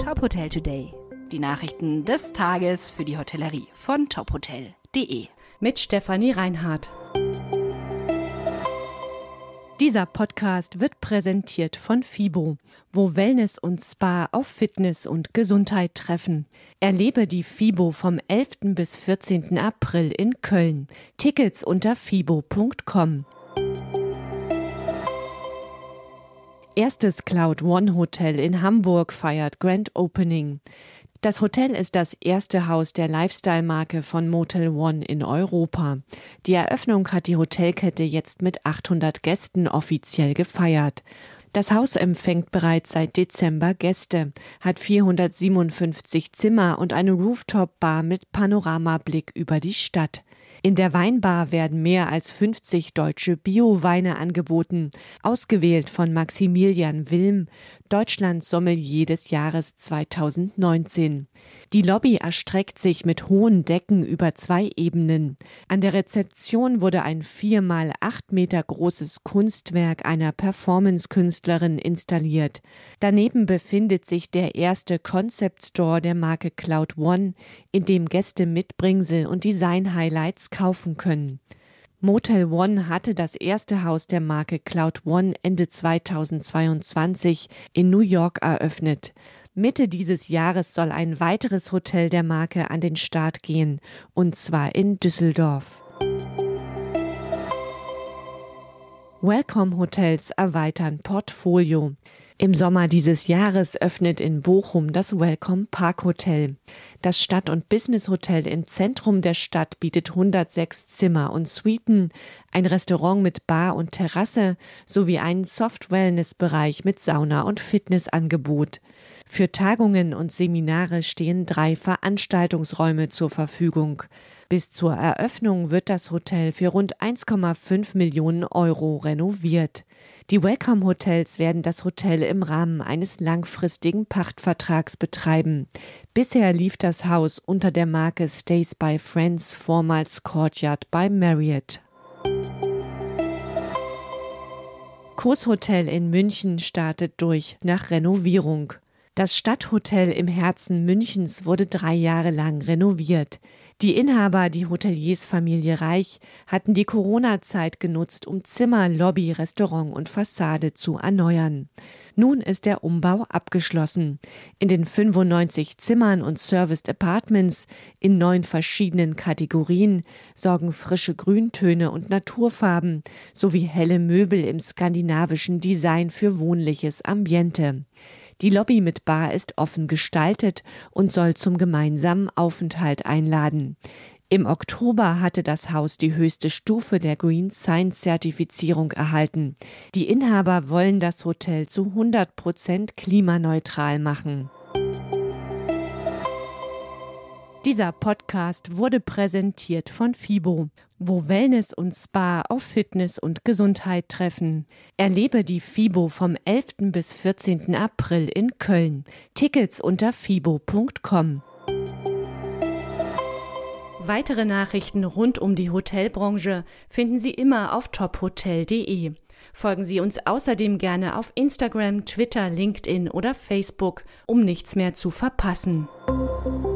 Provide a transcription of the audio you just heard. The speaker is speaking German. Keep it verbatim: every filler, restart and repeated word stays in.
Top Hotel Today. Die Nachrichten des Tages für die Hotellerie von top hotel punkt de. Mit Stefanie Reinhardt. Dieser Podcast wird präsentiert von FIBO, wo Wellness und Spa auf Fitness und Gesundheit treffen. Erlebe die FIBO vom elften bis vierzehnten April in Köln. Tickets unter fibo punkt com. Erstes Cloud One Hotel in Hamburg feiert Grand Opening. Das Hotel ist das erste Haus der Lifestyle-Marke von Motel One in Europa. Die Eröffnung hat die Hotelkette jetzt mit achthundert Gästen offiziell gefeiert. Das Haus empfängt bereits seit Dezember Gäste, hat vierhundertsiebenundfünfzig Zimmer und eine Rooftop-Bar mit Panoramablick über die Stadt. In der Weinbar werden mehr als fünfzig deutsche Bio-Weine angeboten, ausgewählt von Maximilian Wilm, Deutschlands Sommelier des Jahres zweitausendneunzehn. Die Lobby erstreckt sich mit hohen Decken über zwei Ebenen. An der Rezeption wurde ein vier mal acht Meter großes Kunstwerk einer Performance-Künstlerin installiert. Daneben befindet sich der erste Concept Store der Marke Cloud One, in dem Gäste Mitbringsel und Design-Highlights kaufen können. Motel One hatte das erste Haus der Marke Cloud One Ende zweitausendzweiundzwanzig in New York eröffnet. Mitte dieses Jahres soll ein weiteres Hotel der Marke an den Start gehen, und zwar in Düsseldorf. Welcome Hotels erweitern Portfolio. Im Sommer dieses Jahres öffnet in Bochum das Welcome Park Hotel. Das Stadt- und Business-Hotel im Zentrum der Stadt bietet hundertsechs Zimmer und Suiten, ein Restaurant mit Bar und Terrasse sowie einen Soft-Wellness-Bereich mit Sauna und Fitnessangebot. Für Tagungen und Seminare stehen drei Veranstaltungsräume zur Verfügung. Bis zur Eröffnung wird das Hotel für rund eins Komma fünf Millionen Euro renoviert. Die Welcome Hotels werden das Hotel im Rahmen eines langfristigen Pachtvertrags betreiben. Bisher lief das Haus unter der Marke Stays by Friends, vormals Courtyard by Marriott. Coeshotel in München startet durch nach Renovierung. Das Stadthotel im Herzen Münchens wurde drei Jahre lang renoviert. Die Inhaber, die Hoteliersfamilie Reich, hatten die Corona-Zeit genutzt, um Zimmer, Lobby, Restaurant und Fassade zu erneuern. Nun ist der Umbau abgeschlossen. In den fünfundneunzig Zimmern und Serviced Apartments in neun verschiedenen Kategorien sorgen frische Grüntöne und Naturfarben sowie helle Möbel im skandinavischen Design für wohnliches Ambiente. Die Lobby mit Bar ist offen gestaltet und soll zum gemeinsamen Aufenthalt einladen. Im Oktober hatte das Haus die höchste Stufe der Green Science-Zertifizierung erhalten. Die Inhaber wollen das Hotel zu hundert Prozent klimaneutral machen. Dieser Podcast wurde präsentiert von FIBO, wo Wellness und Spa auf Fitness und Gesundheit treffen. Erlebe die FIBO vom elften bis vierzehnten April in Köln. Tickets unter fibo punkt com. Weitere Nachrichten rund um die Hotelbranche finden Sie immer auf top hotel punkt de. Folgen Sie uns außerdem gerne auf Instagram, Twitter, LinkedIn oder Facebook, um nichts mehr zu verpassen.